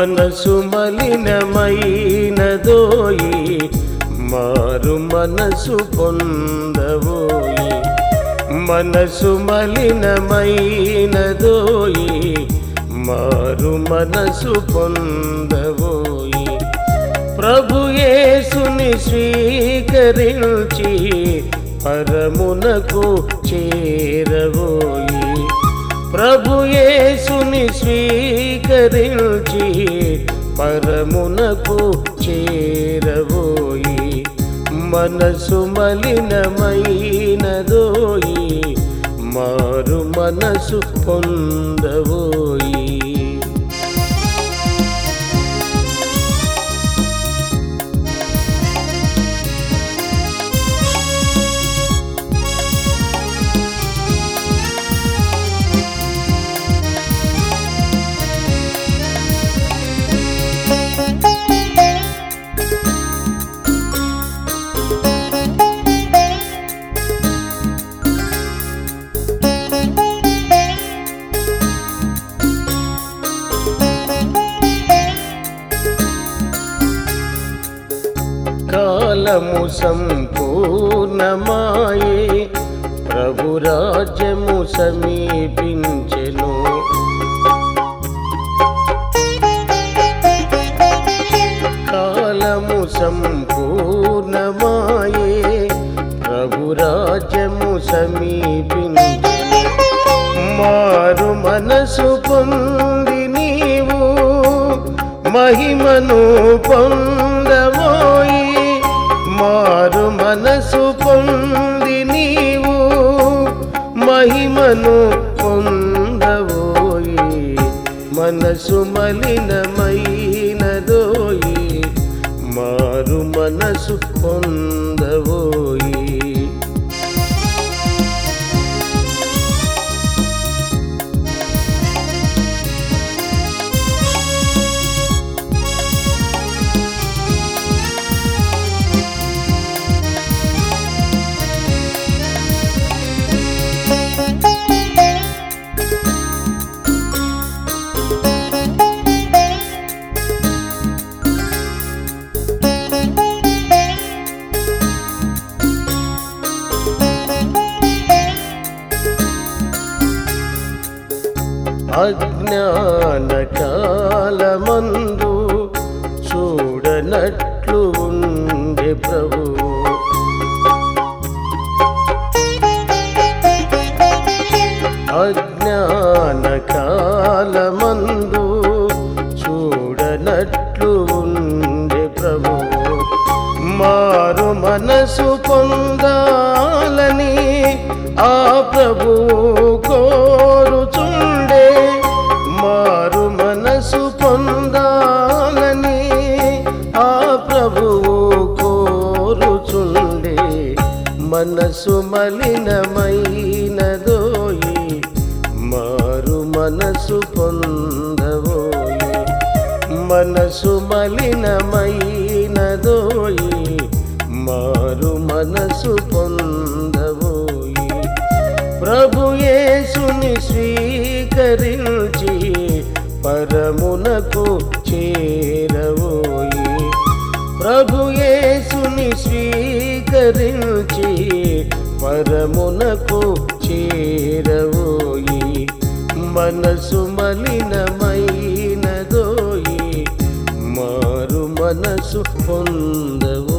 మనసు మలినమైనదోయి మారు మనసు పొందవోయి మనసు మలినమైనదోయి మారు మనసు పొందవోయి ప్రభు యేసుని స్వీకరించి పరమునకు చేరవోయి ప్రభు యేసుని స్వీకరించి పరమునకు చేరవోయి మనసు మలినమైనదోయి మారు మనసు పొందవోయి కాలము సంపూర్ణమాయే ప్రభు రాజ్యము సమీపించెను కాలము సంపూర్ణమాయే ప్రభు రాజ్యము సమీపించెను మారు మనసు పొంది నీవు మహిమను పొందవోయి మారు మనసు పొంది నీవు మహిమను పొందవోయి మనసు మలినమైనదోయి మారు మనసు పొందవోయి అజ్ఞాన కాలమందు చూడనట్లు ఉండే ప్రభు అజ్ఞాన కాలమందు చూడనట్లు ఉండే ప్రభు మారు మనసు పొందాలని ఆ ప్రభు కోరుచుండే మారు మనసు పొందాలని ఆ ప్రభువు కోరుచుండే మనసు మలినమైనదోయి మారు మనసు పొందవోయి మనసు మలినమైనదోయి మారు మనసు పొందవోయి ప్రభు యేసుని స్వీకరించి పరమునకు చేరవోయి ప్రభు యేసుని స్వీకరించి పరమునకు చేరవోయి మనసు మలినమైనదోయి మారు మనసు పొందవోయి